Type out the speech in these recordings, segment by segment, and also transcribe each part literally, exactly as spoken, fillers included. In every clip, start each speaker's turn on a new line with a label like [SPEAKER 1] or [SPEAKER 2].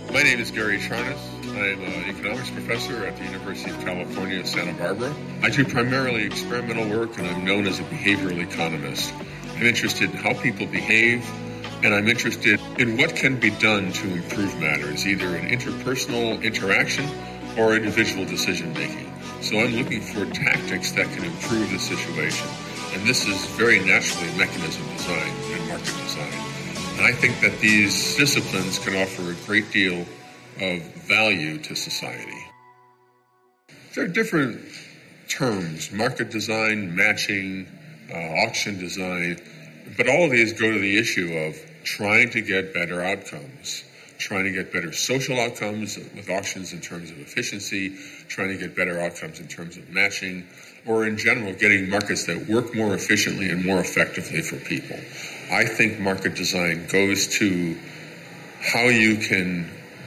[SPEAKER 1] My name is Gary Charnas. I'm an economics professor at the University of California, Santa Barbara. I do primarily experimental work, and I'm known as a behavioral economist. I'm interested in how people behave, and I'm interested in what can be done to improve matters, either in interpersonal interaction or individual decision-making. So I'm looking for tactics that can improve the situation. And this is very naturally mechanism design and market design. And I think that these disciplines can offer a great deal of value to society. There are different terms: market design, matching, uh, auction design, but all of these go to the issue of trying to get better outcomes, trying to get better social outcomes with auctions in terms of efficiency, trying to get better outcomes in terms of matching, or in general, getting markets that work more efficiently and more effectively for people. I think market design goes to how you can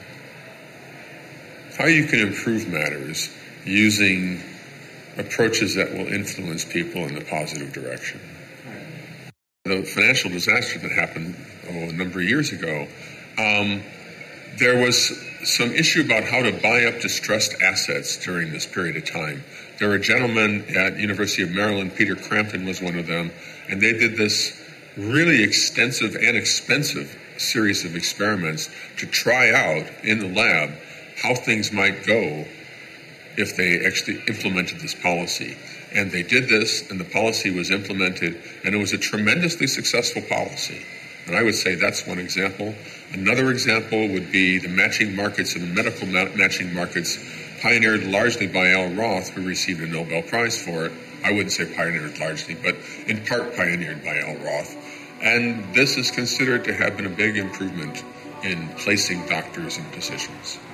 [SPEAKER 1] how you can improve matters using approaches that will influence people in a positive direction. The financial disaster that happened oh, a number of years ago, um, there was some issue about how to buy up distressed assets during this period of time. There were gentlemen at the University of Maryland, Peter Crampton was one of them, and they did this really extensive and expensive series of experiments to try out in the lab how things might go if they actually implemented this policy. And they did this, and the policy was implemented, and it was a tremendously successful policy. And I would say that's one example. Another example would be the matching markets and the medical ma- matching markets, pioneered largely by Al Roth, who received a Nobel Prize for it. I wouldn't say pioneered largely, but in part pioneered by Al Roth. And this is considered to have been a big improvement in placing doctors in positions.